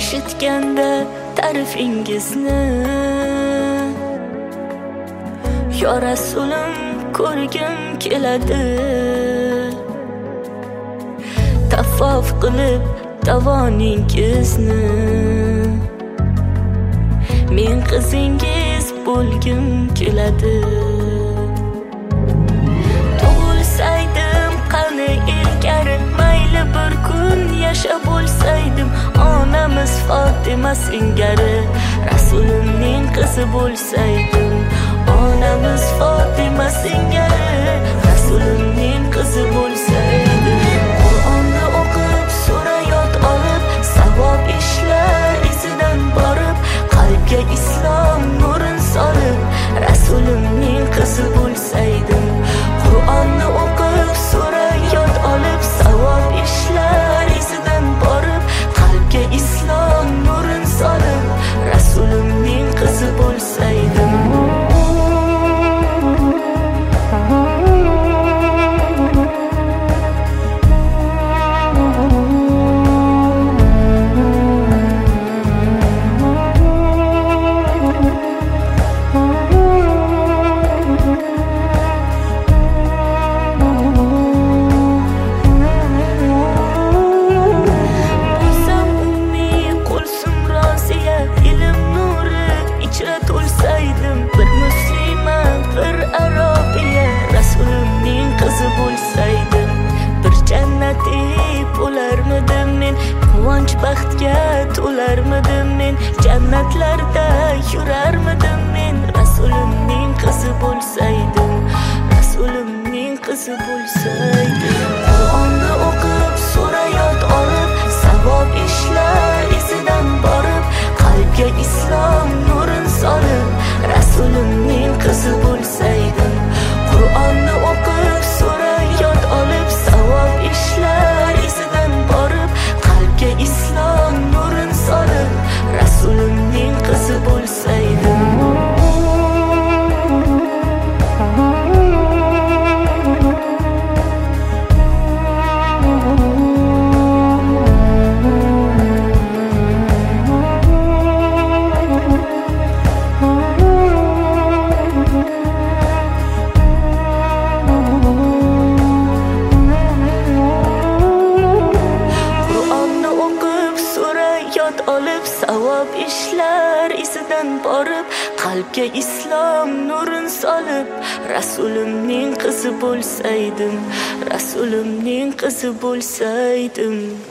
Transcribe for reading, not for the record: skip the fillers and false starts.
eshitganda ta'rifingizni. Yo Rasulim ko'rgim keladi, tavof qilib davoningizni. Men qizingiz bo'lgim keladi. Tug'ilsaydim qani ilgari, mayli bir kun yashab bo'lsaydim, onamiz Fatima singari. Rasulimning qizi bo'lsaydim, onamiz Fatima singari. Rasulimning qizi bo'lsaydim, Qur'onni o'qib, sura yod olib, savob ishlar izidan borib, qalbga islom nurin solib. Rasulimning qizi bo'lsaydim, Qur'onni o'qib, sura yod olib, savob ishlar izidan borib, qalbga islom nurin solib. Rasulimning qizi bo'lsaydim. Quvonch baxtga to'larmidim men, jannatlarda yurarmidim men. Rasulimning qizi bo'lsaydim, Rasulimning qizi bo'lsaydim. Qur'onni o'qib, sura yod olib, savob ishlar izidan borib, qalbga islom nurin solib. Rasulimning qizi bo'lsaydim, Qur'onni o'qib, sura yod olib, savob ishlar izidan borib, qalbga islom nurin solib. Rasulimning qizi bo'lsaydim. Olib, savob ishlar izidan borib, qalbga islom nurin solib. Rasulimning qizi bo'lsaydim, Rasulimning qizi bo'lsaydim.